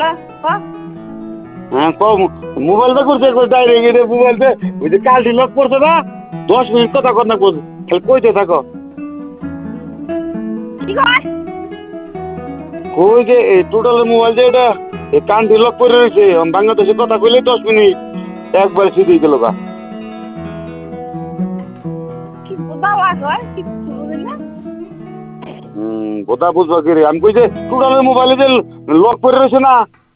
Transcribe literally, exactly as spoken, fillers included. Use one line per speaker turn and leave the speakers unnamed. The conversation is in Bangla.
হ্যাঁ কম মোবাইলটা করছে একবার ডাইরেক্ট এটা মোবাইলতে ওই যে কালটি লক করছে না দশ মিনিট কথা কর না খালি কইতে থাকো কই যে এই টোটাল মোবাইল যে এটা এই কানটি লক করে রয়েছে বাংলাদেশে কথা কইলে দশ মিনিট একবার সিধেই গেল গা হুম কথা বুঝবা কি রে আমি কই যে টোটালের মোবাইলে যে লক করে রয়েছে না